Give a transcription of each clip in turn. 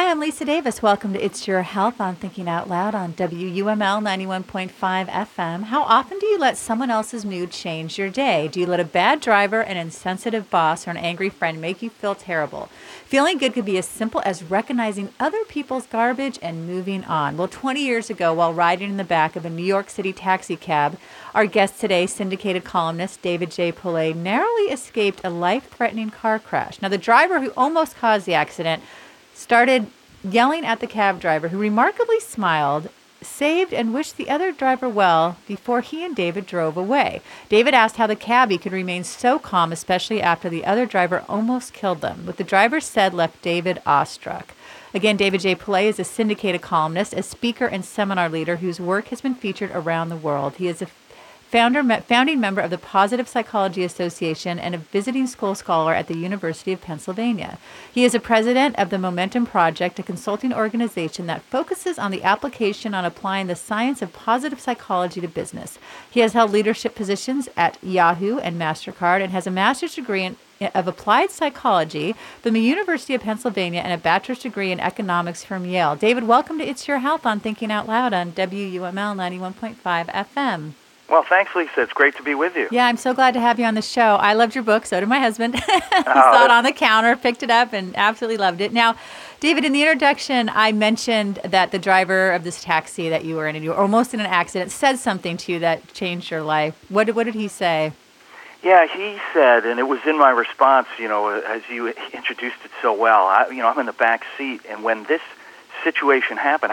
Hi, I'm Lisa Davis. Welcome to It's Your Health on Thinking Out Loud on WUML 91.5 FM. How often do you let someone else's mood change your day? Do you let a bad driver, an insensitive boss, or an angry friend make you feel terrible? Feeling good could be as simple as recognizing other people's garbage and moving on. Well, 20 years ago, while riding in the back of a New York City taxi cab, our guest today, syndicated columnist David J. Pillay, narrowly escaped a life-threatening car crash. Now, the driver who almost caused the accident started yelling at the cab driver, who remarkably smiled, saved, and wished the other driver well before he and David drove away. David asked how the cabbie could remain so calm, especially after the other driver almost killed them. What the driver said left David awestruck. Again, David J. Pillay is a syndicated columnist, a speaker and seminar leader whose work has been featured around the world. He is a founding member of the Positive Psychology Association and a visiting school scholar at the University of Pennsylvania. He is a president of the Momentum Project, a consulting organization that focuses on the application on applying the science of positive psychology to business. He has held leadership positions at Yahoo and MasterCard and has a master's degree of applied psychology from the University of Pennsylvania and a bachelor's degree in economics from Yale. David, welcome to It's Your Health on Thinking Out Loud on WUML 91.5 FM. Well, thanks, Lisa. It's great to be with you. Yeah, I'm so glad to have you on the show. I loved your book. So did my husband. Saw it on the counter, picked it up, and absolutely loved it. Now, David, in the introduction, I mentioned that the driver of this taxi that you were in, and you were almost in an accident, said something to you that changed your life. What did he say? Yeah, he said, and it was in my response, as you introduced it so well. I'm in the back seat, and when this situation happened,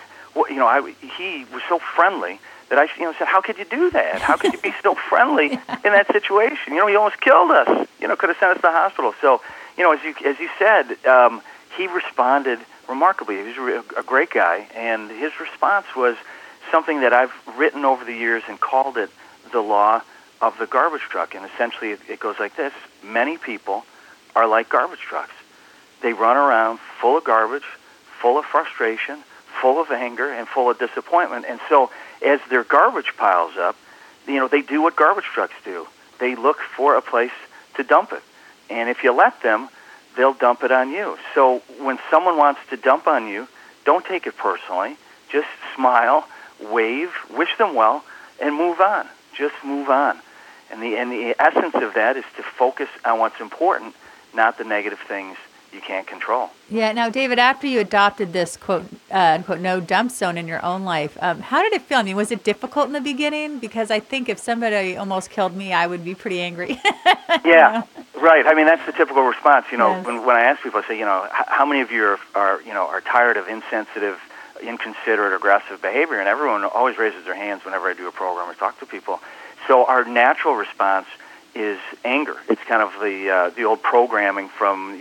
he was so friendly that I said, how could you do that? How could you be so friendly in that situation? He almost killed us. Could have sent us to the hospital. So, as you said, he responded remarkably. He was a great guy, and his response was something that I've written over the years and called it the law of the garbage truck. And essentially, it goes like this: many people are like garbage trucks. They run around full of garbage, full of frustration, full of anger, and full of disappointment. And so, as their garbage piles up, they do what garbage trucks do. They look for a place to dump it. And if you let them, they'll dump it on you. So when someone wants to dump on you, don't take it personally. Just smile, wave, wish them well, and move on. Just move on. And the essence of that is to focus on what's important, not the negative things you can't control. Yeah. Now, David, after you adopted this quote, unquote, no dump zone in your own life, how did it feel? I mean, was it difficult in the beginning? Because I think if somebody almost killed me, I would be pretty angry. Yeah, right. I mean, that's the typical response. Yes. When I ask people, I say, how many of you are tired of insensitive, inconsiderate, aggressive behavior? And everyone always raises their hands whenever I do a program or talk to people. So our natural response is anger. It's kind of the old programming from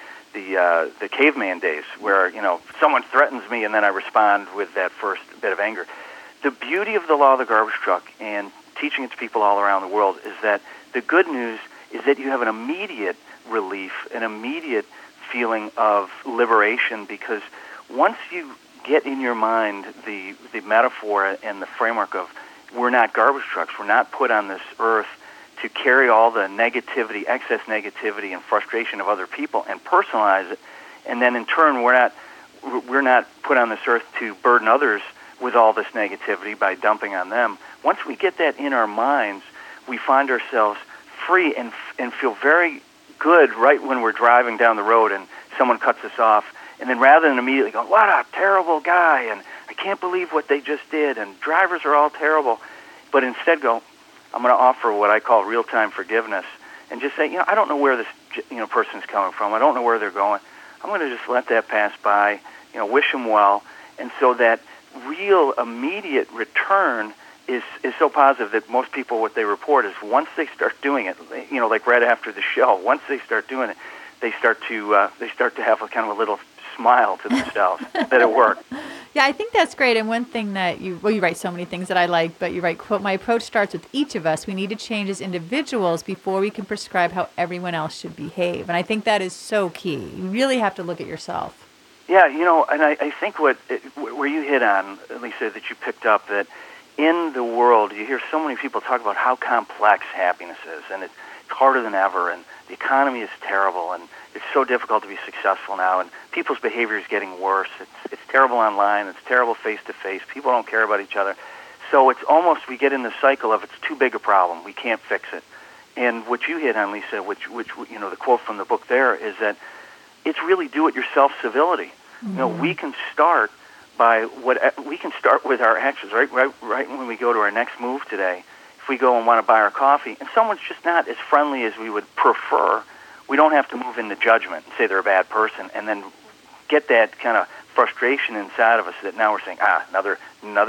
the caveman days, where someone threatens me and then I respond with that first bit of anger. The beauty of the law of the garbage truck and teaching it to people all around the world is that the good news is that you have an immediate relief, an immediate feeling of liberation, because once you get in your mind the metaphor and the framework of we're not garbage trucks, we're not put on this earth to carry all the negativity, excess negativity and frustration of other people and personalize it, and then in turn we're not put on this earth to burden others with all this negativity by dumping on them. Once we get that in our minds, we find ourselves free and feel very good right when we're driving down the road and someone cuts us off, and then rather than immediately go, what a terrible guy, and I can't believe what they just did, and drivers are all terrible, but instead go, I'm going to offer what I call real-time forgiveness and just say, I don't know where this person's coming from. I don't know where they're going. I'm going to just let that pass by, wish them well. And so that real immediate return is so positive that most people, what they report is once they start doing it, like right after the show, once they start doing it, they start to have a kind of a little smile to themselves that it worked. Yeah, I think that's great. And one thing that you write so many things that I like, but you write, quote, my approach starts with each of us. We need to change as individuals before we can prescribe how everyone else should behave. And I think that is so key. You really have to look at yourself. Yeah, and I think where you hit on, Lisa, that you picked up, that in the world, you hear so many people talk about how complex happiness is, and it's harder than ever, and the economy is terrible, and It's so difficult to be successful now, and people's behavior is getting worse. It's terrible online. It's terrible face-to-face. People don't care about each other. So it's almost, we get in the cycle of it's too big a problem. We can't fix it. And what you hit on, Lisa, which the quote from the book there is that it's really do-it-yourself civility. Mm-hmm. We can start with our actions, right when we go to our next move today. If we go and want to buy our coffee, and someone's just not as friendly as we would prefer, we don't have to move into judgment and say they're a bad person, and then get that kind of frustration inside of us that now we're saying, another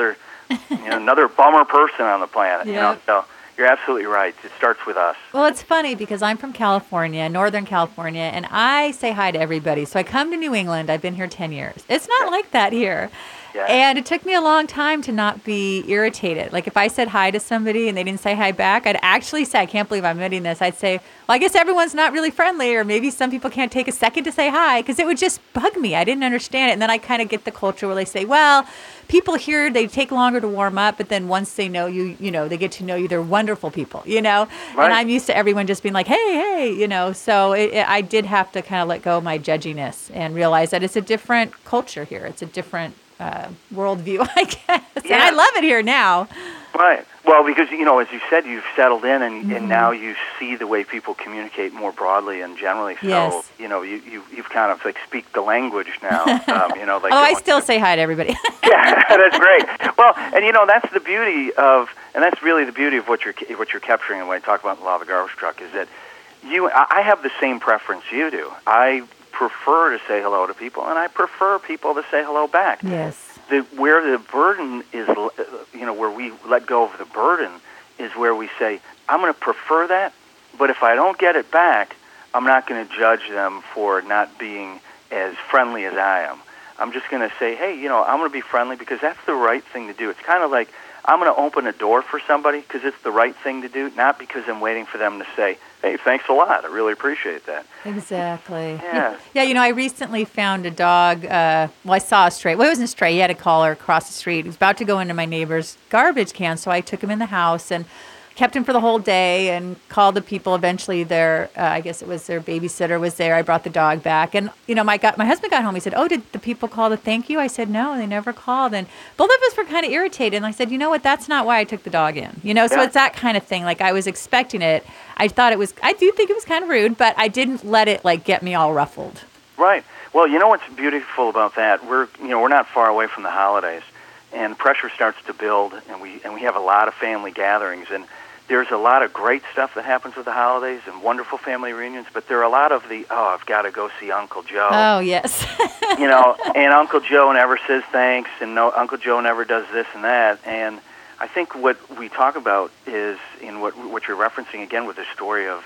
another bummer person on the planet. Yep. So you're absolutely right. It starts with us. Well, it's funny because I'm from California, Northern California, and I say hi to everybody. So I come to New England. I've been here 10 years. It's not like that here. Yeah. And it took me a long time to not be irritated. Like if I said hi to somebody and they didn't say hi back, I'd actually say, I can't believe I'm admitting this. I'd say, well, I guess everyone's not really friendly, or maybe some people can't take a second to say hi, because it would just bug me. I didn't understand it. And then I kind of get the culture where they say, well, people here, they take longer to warm up, but then once they know you, they get to know you, they're wonderful people, Right. And I'm used to everyone just being like, hey, so I did have to kind of let go of my judginess and realize that it's a different culture here. It's a different worldview, I guess. Yeah. And I love it here now. Right. Well, because, as you said, you've settled in, and now you see the way people communicate more broadly and generally. So, Yes. you've kind of speak the language now. I still say hi to everybody. Yeah, that's great. Well, and that's the beauty of, and that's really the beauty of what you're capturing. And when I talk about the law of the garbage truck, is that I have the same preference you do. I prefer to say hello to people, and I prefer people to say hello back. Yes. Where the burden is, where we let go of the burden is where we say, I'm going to prefer that, but if I don't get it back, I'm not going to judge them for not being as friendly as I am. I'm just going to say, hey, I'm going to be friendly because that's the right thing to do. It's kind of like I'm going to open a door for somebody because it's the right thing to do, not because I'm waiting for them to say, hey, thanks a lot. I really appreciate that. Exactly. Yeah. Yeah, I recently found a dog. I saw a stray. Well, it wasn't a stray. He had a collar across the street. He was about to go into my neighbor's garbage can, so I took him in the house and kept him for the whole day and called the people. Eventually, I guess it was their babysitter was there. I brought the dog back. And, my husband got home. He said, oh, did the people call to thank you? I said, no, they never called. And both of us were kind of irritated. And I said, you know what? That's not why I took the dog in. So it's that kind of thing. Like I was expecting it. I do think it was kind of rude, but I didn't let it get me all ruffled. Right. Well, what's beautiful about that? We're not far away from the holidays, and pressure starts to build, and we have a lot of family gatherings, and there's a lot of great stuff that happens with the holidays and wonderful family reunions, but there are a lot of I've got to go see Uncle Joe. Oh, yes. And Uncle Joe never says thanks, and Uncle Joe never does this and that. And I think what we talk about is in what you're referencing again with the story of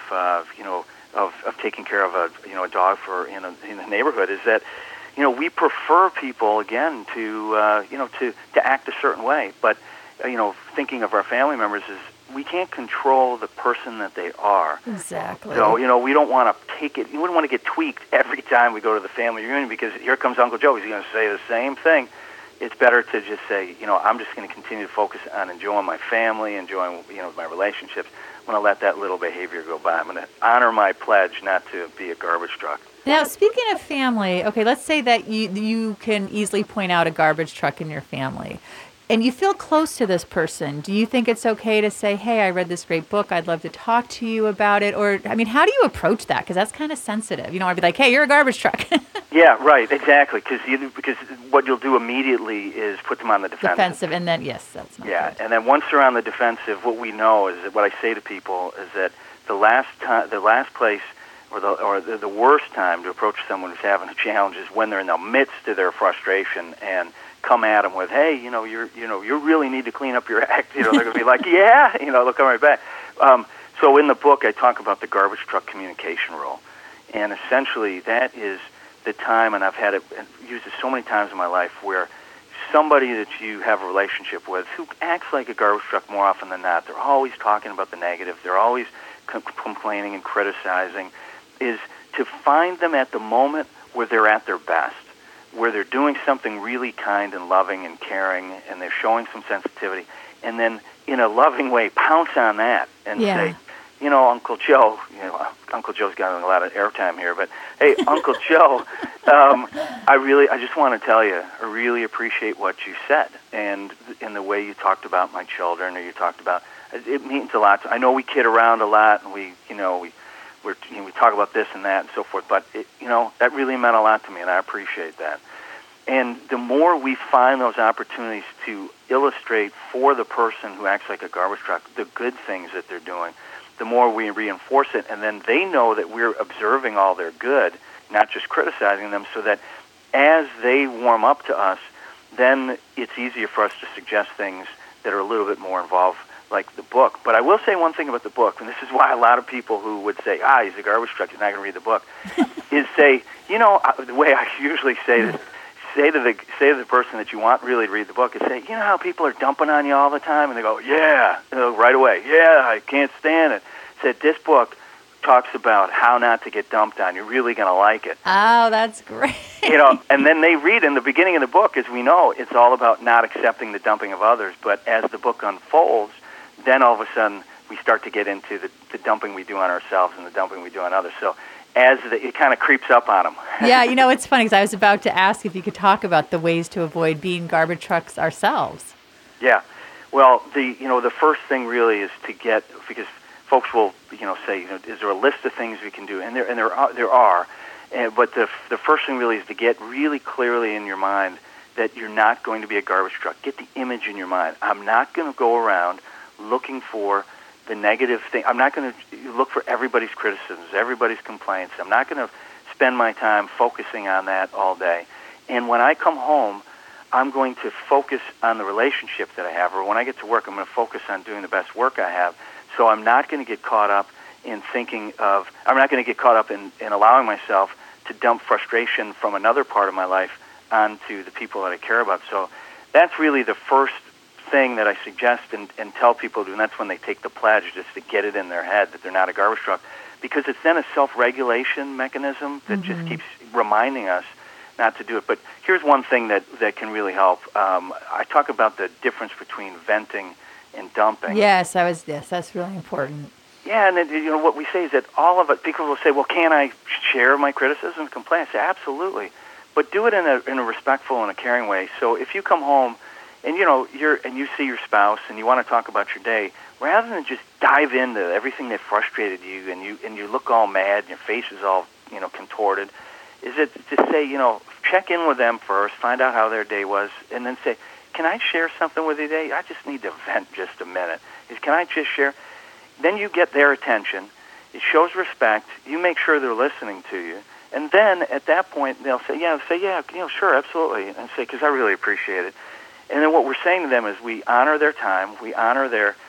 taking care of a dog in the neighborhood is that we prefer people again to act a certain way, but thinking of our family members is we can't control the person that they are. Exactly. So, we don't want to take it. You wouldn't want to get tweaked every time we go to the family reunion because here comes Uncle Joe. He's going to say the same thing. It's better to just say, I'm just going to continue to focus on enjoying my family, enjoying, my relationships. I'm going to let that little behavior go by. I'm going to honor my pledge not to be a garbage truck. Now, speaking of family, okay, let's say that you can easily point out a garbage truck in your family. And you feel close to this person. Do you think it's okay to say, hey, I read this great book. I'd love to talk to you about it? Or, how do you approach that? Because that's kind of sensitive. You don't want to be like, hey, you're a garbage truck. Yeah, right, exactly. Because what you'll do immediately is put them on the defensive. And then, yes, that's not good. Good. And then once they're on the defensive, what we know is that what I say to people is that the last place or the worst time to approach someone who's having a challenge is when they're in the midst of their frustration and come at them with, hey, you really need to clean up your act. They're going to be like, yeah, they'll come right back. So in the book, I talk about the garbage truck communication rule, and essentially that is the time, and I've used it so many times in my life, where somebody that you have a relationship with who acts like a garbage truck more often than not, they're always talking about the negative, they're always complaining and criticizing, is to find them at the moment where they're at their best, where they're doing something really kind and loving and caring, and they're showing some sensitivity, and then in a loving way pounce on that and say, Uncle Joe, Uncle Joe's got a lot of airtime here, but hey, Uncle Joe, I just want to tell you, I really appreciate what you said, and in the way you talked about my children, or you talked about, it means a lot. I know we kid around a lot, and we talk about this and that and so forth, but that really meant a lot to me, and I appreciate that. And the more we find those opportunities to illustrate for the person who acts like a garbage truck the good things that they're doing, the more we reinforce it, and then they know that we're observing all their good, not just criticizing them, so that as they warm up to us, then it's easier for us to suggest things that are a little bit more involved, like the book. But I will say one thing about the book, and this is why a lot of people who would say, he's a garbage truck, he's not going to read the book, is say, the way I usually say this, say to the person that you want really to read the book, is say, how people are dumping on you all the time, and they go, yeah, right away, yeah, I can't stand it. Said this book talks about how not to get dumped on. You're really going to like it. Oh, that's great. And then they read in the beginning of the book, as we know, it's all about not accepting the dumping of others. But as the book unfolds, then all of a sudden we start to get into the dumping we do on ourselves and the dumping we do on others. So it kind of creeps up on them. Yeah, it's funny because I was about to ask if you could talk about the ways to avoid being garbage trucks ourselves. Yeah. Well, the first thing really is to get, because folks will, say, is there a list of things we can do? And there are. But the first thing really is to get really clearly in your mind that you're not going to be a garbage truck. Get the image in your mind. I'm not going to go around looking for the negative thing. I'm not going to look for everybody's criticisms, everybody's complaints. I'm not going to spend my time focusing on that all day. And when I come home, I'm going to focus on the relationship that I have. Or when I get to work, I'm going to focus on doing the best work I have. So I'm not going to get caught up in I'm not going to get caught up in allowing myself to dump frustration from another part of my life onto the people that I care about. So that's really the first thing that I suggest and tell people to do, and that's when they take the pledge, just to get it in their head that they're not a garbage truck, because it's then a self-regulation mechanism that just keeps reminding us not to do it. But here's one thing that can really help. I talk about the difference between venting and dumping. Yes, that's really important. Yeah, and then, what we say is that all of it, people will say, well, can I share my criticisms and complaints? I say, absolutely. But do it in a respectful and a caring way. So if you come home and, you see your spouse and you want to talk about your day, rather than just dive into everything that frustrated you and you look all mad and your face is all, contorted, is it to say, check in with them first, find out how their day was, and then say, can I share something with you today? I just need to vent just a minute. Can I just share? Then you get their attention. It shows respect. You make sure they're listening to you. And then at that point, they'll say, yeah, sure, absolutely. And say, because I really appreciate it. And then what we're saying to them is we honor their time. We honor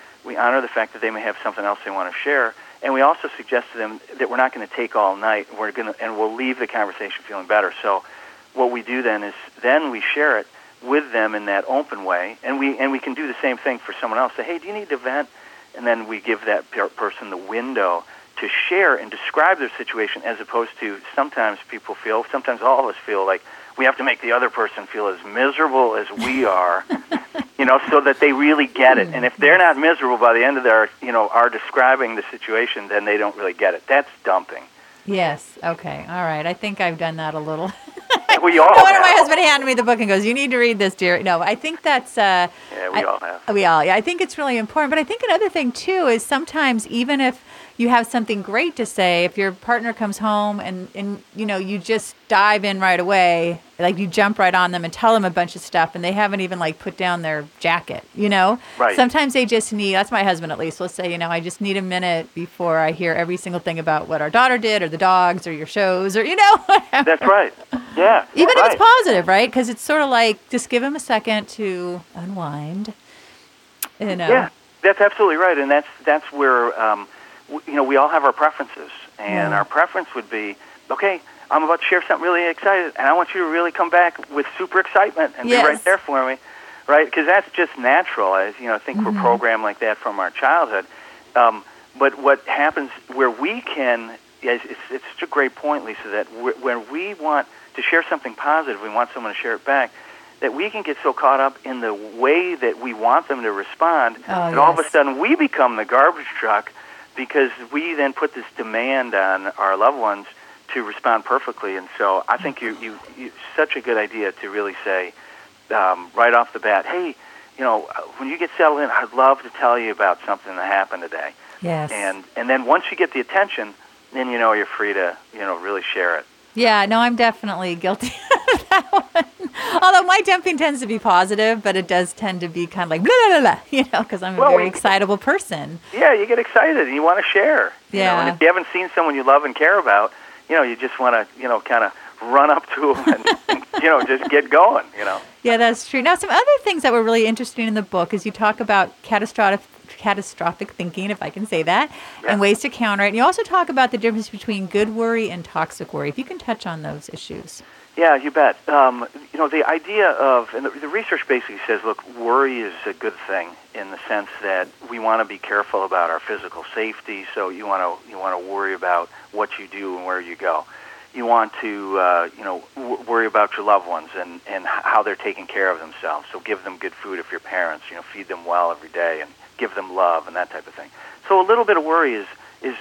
the fact that they may have something else they want to share. And we also suggest to them that we're not going to take all night. And we'll leave the conversation feeling better. So what we do then is we share it with them in that open way, and we can do the same thing for someone else. Say, hey, do you need to vent? And then we give that person the window to share and describe their situation, as opposed to sometimes all of us feel like we have to make the other person feel as miserable as we are, so that they really get it. And if they're not miserable by the end of our describing the situation, then they don't really get it. That's dumping. Yes. Okay. All right. I think I've done that a little. We all have. My husband handed me the book and goes, "You need to read this, dear." No, I think that's. Yeah, we all have. Yeah, I think it's really important. But I think another thing too is sometimes even if you have something great to say, if your partner comes home and you just dive in right away, like you jump right on them and tell them a bunch of stuff, and they haven't even put down their jacket, Right. Sometimes they just need, that's my husband at least, will say, I just need a minute before I hear every single thing about what our daughter did or the dogs or your shows or, whatever. That's right. Yeah. Even if it's positive, right? Because it's sort of like, just give them a second to unwind, Yeah, that's absolutely right. And that's where, we all have our preferences. And our preference would be, okay, I'm about to share something really exciting, and I want you to really come back with super excitement and be right there for me, right? Because that's just natural. I think we're programmed like that from our childhood. But what happens where we can, it's such a great point, Lisa, that when we want to share something positive, we want someone to share it back, that we can get so caught up in the way that we want them to respond that all of a sudden we become the garbage truck because we then put this demand on our loved ones to respond perfectly. And so I think you such a good idea to really say right off the bat, hey, when you get settled in, I'd love to tell you about something that happened today. Yes. And then once you get the attention, then you're free to really share it. Yeah, no, I'm definitely guilty of that one. Although my dumping tends to be positive, but it does tend to be kind of like blah, blah, blah, blah, because I'm a very excitable person. Yeah, you get excited and you want to share. Yeah. And if you haven't seen someone you love and care about, you just want to, kind of run up to them and just get going, Yeah, that's true. Now, some other things that were really interesting in the book is you talk about catastrophic thinking, if I can say that, and ways to counter it. And you also talk about the difference between good worry and toxic worry. If you can touch on those issues. Yeah, you bet. The idea of, and the research basically says, look, worry is a good thing in the sense that we want to be careful about our physical safety. So you want to worry about what you do and where you go. You want to, worry about your loved ones and how they're taking care of themselves. So give them good food if you're parents. Feed them well every day and give them love and that type of thing. So a little bit of worry is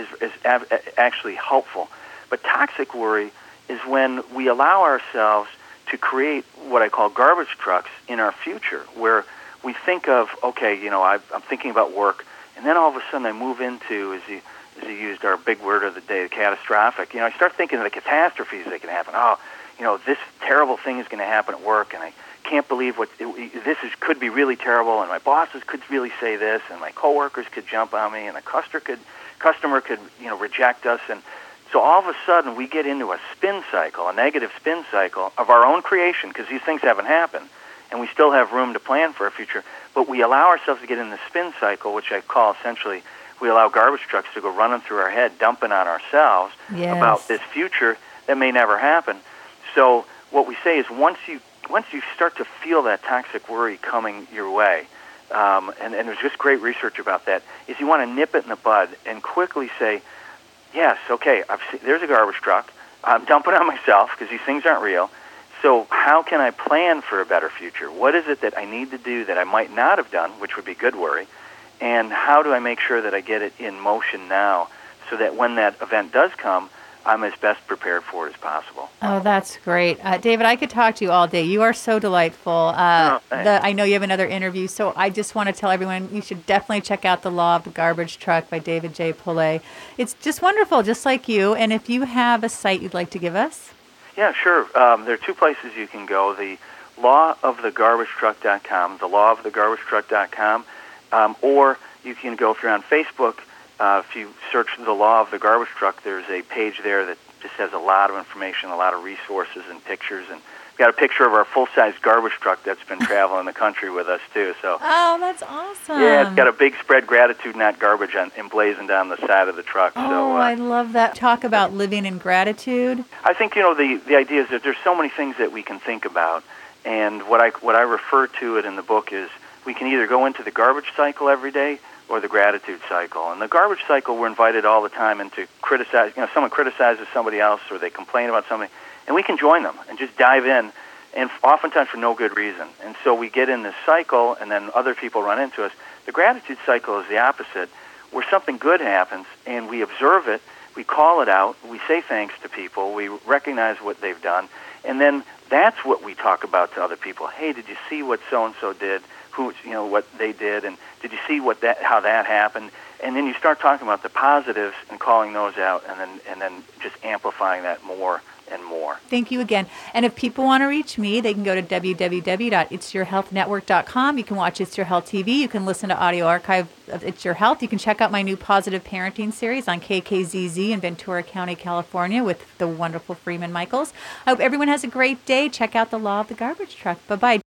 actually helpful. But toxic worry is when we allow ourselves to create what I call garbage trucks in our future, where we think of, okay, I'm thinking about work, and then all of a sudden I move into, as you used our big word of the day, catastrophic. I start thinking of the catastrophes that can happen. This terrible thing is going to happen at work, and I can't believe could be really terrible, and my bosses could really say this, and my coworkers could jump on me, and a customer could reject us, and so all of a sudden we get into a negative spin cycle of our own creation, because these things haven't happened, and we still have room to plan for our future, but we allow ourselves to get in the spin cycle, which I call essentially we allow garbage trucks to go running through our head, dumping on ourselves about this future that may never happen. So what we say is once you start to feel that toxic worry coming your way, and there's just great research about that, is you want to nip it in the bud and quickly say, yes, okay, there's a garbage truck. I'm dumping on myself because these things aren't real. So how can I plan for a better future? What is it that I need to do that I might not have done, which would be good worry? And how do I make sure that I get it in motion now so that when that event does come, I'm as best prepared for it as possible? Oh, that's great. David, I could talk to you all day. You are so delightful. I know you have another interview, so I just want to tell everyone you should definitely check out The Law of the Garbage Truck by David J. Pillay. It's just wonderful, just like you. And if you have a site you'd like to give us? Yeah, sure. There are two places you can go. The lawofthegarbage-truck.com, thelawofthegarbage-truck.com, or you can go, if you're on Facebook, if you search The Law of the Garbage Truck, there's a page there that just has a lot of information, a lot of resources and pictures. And we've got a picture of our full-size garbage truck that's been traveling the country with us, too. So, oh, that's awesome. Yeah, it's got a big spread gratitude, not garbage, emblazoned on the side of the truck. Oh, I love that. Talk about living in gratitude. I think, the idea is that there's so many things that we can think about. And what I refer to it in the book is we can either go into the garbage cycle every day or the gratitude cycle. And the garbage cycle, we're invited all the time into criticize. Someone criticizes somebody else or they complain about something, and we can join them and just dive in, and oftentimes for no good reason. And so we get in this cycle, and then other people run into us. The gratitude cycle is the opposite, where something good happens, and we observe it, we call it out, we say thanks to people, we recognize what they've done, and then that's what we talk about to other people. Hey, did you see what so-and-so did? What they did, and did you see how that happened? And then you start talking about the positives and calling those out, and then just amplifying that more and more. Thank you again. And if people want to reach me, they can go to www.itsyourhealthnetwork.com. You can watch It's Your Health TV. You can listen to audio archive of It's Your Health. You can check out my new positive parenting series on KKZZ in Ventura County, California, with the wonderful Freeman Michaels. I hope everyone has a great day. Check out The Law of the Garbage Truck. Bye-bye.